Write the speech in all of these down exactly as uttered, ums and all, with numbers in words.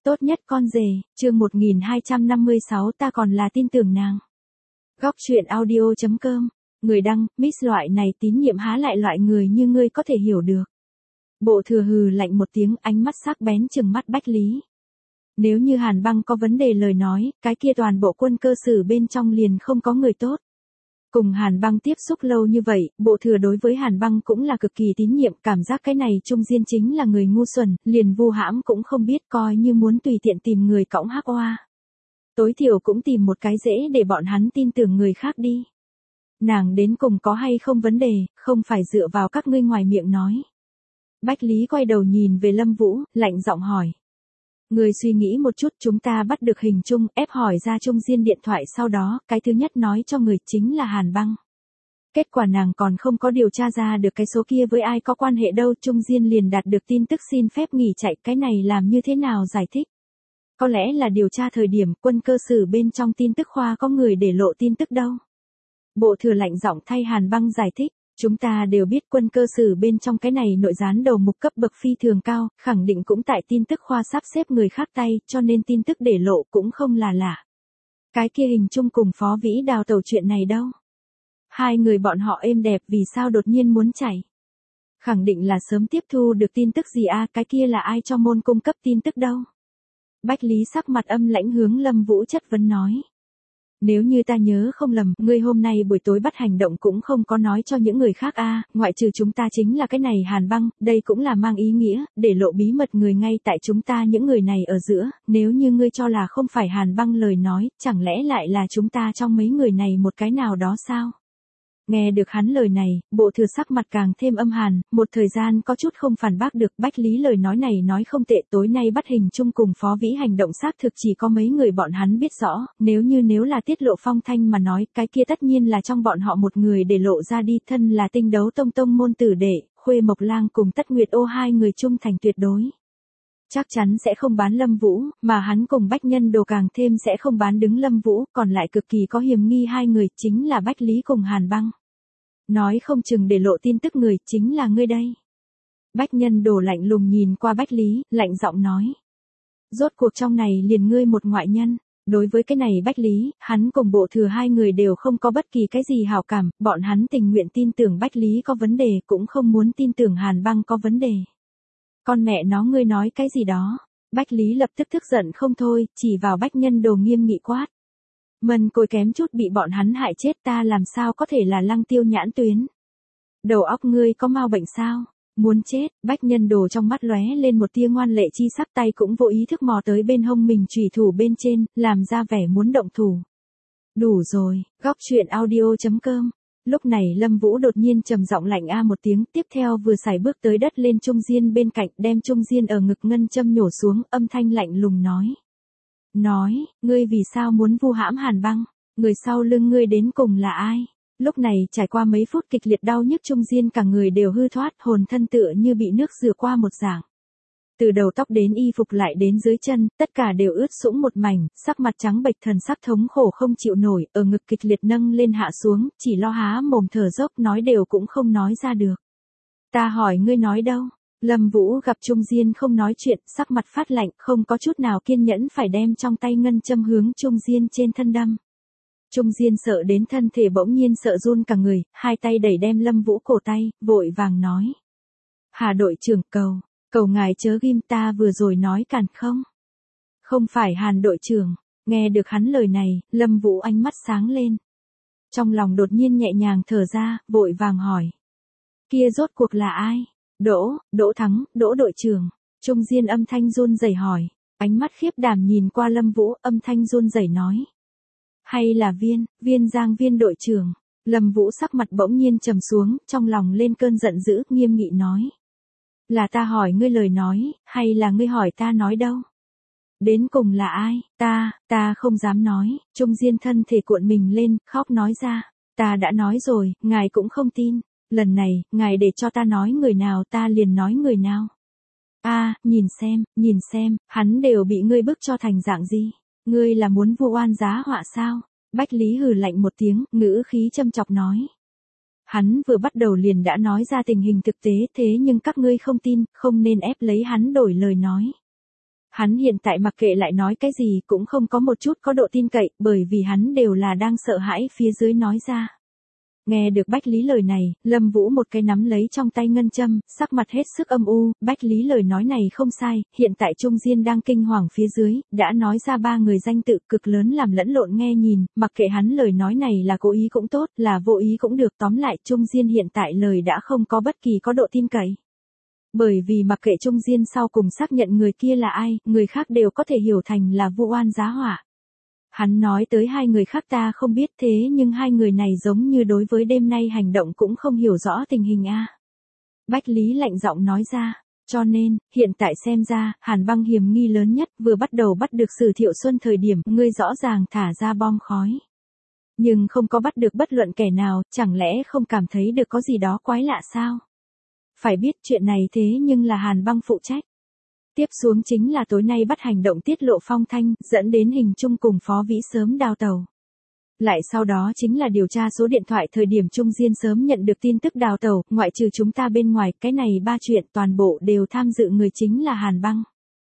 Tốt nhất con rể, chương một nghìn hai trăm năm mươi sáu ta còn là tin tưởng nàng. Góc truyện audio chấm com, người đăng, Miss loại này tín nhiệm há lại loại người như ngươi có thể hiểu được. Bộ thừa hừ lạnh một tiếng, ánh mắt sắc bén trừng mắt Bách Lý. Nếu như Hàn Băng có vấn đề lời nói, cái kia toàn bộ quân cơ sử bên trong liền không có người tốt. Cùng Hàn Băng tiếp xúc lâu như vậy, bộ thừa đối với Hàn Băng cũng là cực kỳ tín nhiệm, cảm giác cái này Trung Diên chính là người ngu xuẩn, liền Vu Hãm cũng không biết, coi như muốn tùy tiện tìm người cõng hắc oa. Tối thiểu cũng tìm một cái dễ để bọn hắn tin tưởng người khác đi. Nàng đến cùng có hay không vấn đề, không phải dựa vào các ngươi ngoài miệng nói. Bách Lý quay đầu nhìn về Lâm Vũ, lạnh giọng hỏi. Người suy nghĩ một chút, chúng ta bắt được hình Trung, ép hỏi ra Trung Diên điện thoại, sau đó, cái thứ nhất nói cho người chính là Hàn Băng. Kết quả nàng còn không có điều tra ra được cái số kia với ai có quan hệ đâu, Trung Diên liền đạt được tin tức xin phép nghỉ chạy, cái này làm như thế nào giải thích? Có lẽ là điều tra thời điểm quân cơ sử bên trong tin tức khoa có người để lộ tin tức đâu. Bộ thừa lạnh giọng thay Hàn Băng giải thích. Chúng ta đều biết quân cơ sử bên trong cái này nội gián đầu mục cấp bậc phi thường cao, khẳng định cũng tại tin tức khoa sắp xếp người khác tay, cho nên tin tức để lộ cũng không là lạ. Cái kia hình Trung cùng Phó Vĩ đào tẩu chuyện này đâu? Hai người bọn họ êm đẹp vì sao đột nhiên muốn chảy? Khẳng định là sớm tiếp thu được tin tức gì a, cái kia là ai cho môn cung cấp tin tức đâu? Bách Lý sắc mặt âm lãnh hướng Lâm Vũ chất vấn nói. Nếu như ta nhớ không lầm, ngươi hôm nay buổi tối bắt hành động cũng không có nói cho những người khác a, ngoại trừ chúng ta chính là cái này Hàn Băng, đây cũng là mang ý nghĩa, để lộ bí mật người ngay tại chúng ta những người này ở giữa, nếu như ngươi cho là không phải Hàn Băng lời nói, chẳng lẽ lại là chúng ta trong mấy người này một cái nào đó sao? Nghe được hắn lời này, bộ thừa sắc mặt càng thêm âm hàn, một thời gian có chút không phản bác được. Bách Lý lời nói này nói không tệ, tối nay bắt hình Trung cùng Phó Vĩ hành động xác thực chỉ có mấy người bọn hắn biết rõ, nếu như nếu là tiết lộ phong thanh mà nói, cái kia tất nhiên là trong bọn họ một người để lộ ra đi, thân là Tinh Đấu Tông tông môn tử đệ, Khuê Mộc Lang cùng Tất Nguyệt Ô hai người trung thành tuyệt đối. Chắc chắn sẽ không bán Lâm Vũ, mà hắn cùng Bách Nhân Đồ càng thêm sẽ không bán đứng Lâm Vũ, còn lại cực kỳ có hiểm nghi hai người chính là Bách Lý cùng Hàn Băng. Nói không chừng để lộ tin tức người chính là ngươi đây. Bách Nhân Đồ lạnh lùng nhìn qua Bách Lý, lạnh giọng nói. Rốt cuộc trong này liền ngươi một ngoại nhân. Đối với cái này Bách Lý, hắn cùng bộ thừa hai người đều không có bất kỳ cái gì hảo cảm, bọn hắn tình nguyện tin tưởng Bách Lý có vấn đề cũng không muốn tin tưởng Hàn Băng có vấn đề. Con mẹ nó ngươi nói cái gì đó? Bách Lý lập tức tức giận không thôi, chỉ vào Bách Nhân Đồ nghiêm nghị quát. Mần côi kém chút bị bọn hắn hại chết, ta làm sao có thể là Lăng Tiêu nhãn tuyến? Đầu óc ngươi có mau bệnh sao? Muốn chết? Bách Nhân Đồ trong mắt lóe lên một tia ngoan lệ chi sắc, tay cũng vô ý thức mò tới bên hông mình chủy thủ bên trên, làm ra vẻ muốn động thủ. Đủ rồi, góc truyện audio chấm com. Lúc này Lâm Vũ đột nhiên trầm giọng lạnh a một tiếng, tiếp theo vừa sải bước tới đất lên Trung Diên bên cạnh, đem Trung Diên ở ngực ngân châm nhổ xuống, âm thanh lạnh lùng nói. Nói, ngươi vì sao muốn vu hãm Hàn Băng? Người sau lưng ngươi đến cùng là ai? Lúc này trải qua mấy phút kịch liệt đau nhức, Trung Diên cả người đều hư thoát, hồn thân tựa như bị nước rửa qua một dạng. Từ đầu tóc đến y phục lại đến dưới chân, tất cả đều ướt sũng một mảnh, sắc mặt trắng bệch, thần sắc thống khổ không chịu nổi, ở ngực kịch liệt nâng lên hạ xuống, chỉ lo há mồm thở dốc, nói đều cũng không nói ra được. Ta hỏi ngươi nói đâu? Lâm Vũ gặp Trung Diên không nói chuyện, sắc mặt phát lạnh, không có chút nào kiên nhẫn, phải đem trong tay ngân châm hướng Trung Diên trên thân đâm. Trung Diên sợ đến thân thể bỗng nhiên sợ run cả người, hai tay đẩy đem Lâm Vũ cổ tay, vội vàng nói. Hà đội trưởng cầu, cầu ngài chớ ghim, ta vừa rồi nói càn không? Không phải Hàn đội trưởng. Nghe được hắn lời này, Lâm Vũ ánh mắt sáng lên. Trong lòng đột nhiên nhẹ nhàng thở ra, vội vàng hỏi. Kia rốt cuộc là ai? Đỗ, Đỗ Thắng, Đỗ đội trưởng. Trung Diên âm thanh run rẩy hỏi, ánh mắt khiếp đảm nhìn qua Lâm Vũ, âm thanh run rẩy nói. Hay là Viên, Viên Giang Viên đội trưởng? Lâm Vũ sắc mặt bỗng nhiên trầm xuống, trong lòng lên cơn giận dữ, nghiêm nghị nói. Là ta hỏi ngươi lời nói, hay là ngươi hỏi ta nói đâu? Đến cùng là ai? Ta, ta không dám nói. Trung Diên thân thể cuộn mình lên, khóc nói ra. Ta đã nói rồi, ngài cũng không tin. Lần này, ngài để cho ta nói người nào ta liền nói người nào. A, à, nhìn xem, nhìn xem, hắn đều bị ngươi bức cho thành dạng gì? Ngươi là muốn vu oan giá họa sao? Bách Lý hừ lạnh một tiếng, ngữ khí châm chọc nói. Hắn vừa bắt đầu liền đã nói ra tình hình thực tế, thế nhưng các ngươi không tin, không nên ép lấy hắn đổi lời nói. Hắn hiện tại mặc kệ lại nói cái gì cũng không có một chút có độ tin cậy, bởi vì hắn đều là đang sợ hãi phía dưới nói ra. Nghe được Bách Lý lời này, Lâm Vũ một cái nắm lấy trong tay ngân châm, sắc mặt hết sức âm u, Bách Lý lời nói này không sai, hiện tại Trung Diên đang kinh hoàng phía dưới, đã nói ra ba người danh tự cực lớn làm lẫn lộn nghe nhìn, mặc kệ hắn lời nói này là cố ý cũng tốt, là vô ý cũng được, tóm lại Trung Diên hiện tại lời đã không có bất kỳ có độ tin cậy. Bởi vì mặc kệ Trung Diên sau cùng xác nhận người kia là ai, người khác đều có thể hiểu thành là vu oan giá họa. Hắn nói tới hai người khác ta không biết thế nhưng hai người này giống như đối với đêm nay hành động cũng không hiểu rõ tình hình a. Bách Lý lạnh giọng nói ra, cho nên, hiện tại xem ra, Hàn Băng hiểm nghi lớn nhất vừa bắt đầu bắt được Sử Thiệu Xuân thời điểm, ngươi rõ ràng thả ra bom khói. Nhưng không có bắt được bất luận kẻ nào, chẳng lẽ không cảm thấy được có gì đó quái lạ sao? Phải biết chuyện này thế nhưng là Hàn Băng phụ trách. Tiếp xuống chính là tối nay bắt hành động tiết lộ phong thanh, dẫn đến Hình Trung cùng Phó Vĩ sớm đào tàu. Lại sau đó chính là điều tra số điện thoại thời điểm Trung Diên sớm nhận được tin tức đào tàu, ngoại trừ chúng ta bên ngoài, cái này ba chuyện toàn bộ đều tham dự người chính là Hàn Băng.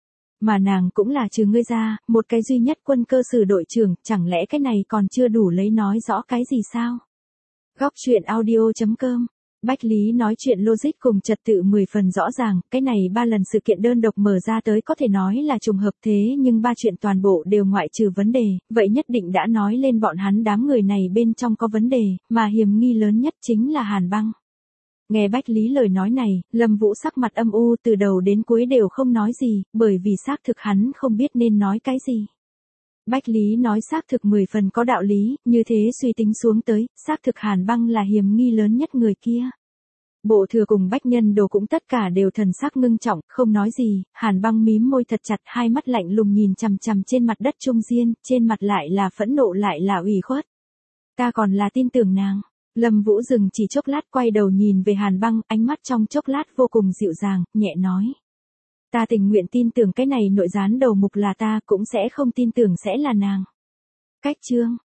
Mà nàng cũng là trừ ngươi ra, một cái duy nhất quân cơ sử đội trưởng, chẳng lẽ cái này còn chưa đủ lấy nói rõ cái gì sao? Góc truyện audio chấm com. Bách Lý nói chuyện logic cùng trật tự mười phần rõ ràng, cái này ba lần sự kiện đơn độc mở ra tới có thể nói là trùng hợp thế nhưng ba chuyện toàn bộ đều ngoại trừ vấn đề, vậy nhất định đã nói lên bọn hắn đám người này bên trong có vấn đề, mà hiểm nghi lớn nhất chính là Hàn Băng. Nghe Bách Lý lời nói này, Lâm Vũ sắc mặt âm u từ đầu đến cuối đều không nói gì, bởi vì xác thực hắn không biết nên nói cái gì. Bách Lý nói xác thực mười phần có đạo lý, như thế suy tính xuống tới, xác thực Hàn Băng là hiểm nghi lớn nhất người kia. Bộ thừa cùng Bách Nhân Đồ cũng tất cả đều thần sắc ngưng trọng, không nói gì, Hàn Băng mím môi thật chặt, hai mắt lạnh lùng nhìn chằm chằm trên mặt đất Trung Diên, trên mặt lại là phẫn nộ lại là ủy khuất. Ta còn là tin tưởng nàng. Lâm Vũ dừng chỉ chốc lát quay đầu nhìn về Hàn Băng, ánh mắt trong chốc lát vô cùng dịu dàng, nhẹ nói. Ta tình nguyện tin tưởng cái này nội gián đầu mục là ta, cũng sẽ không tin tưởng sẽ là nàng. Cách chương.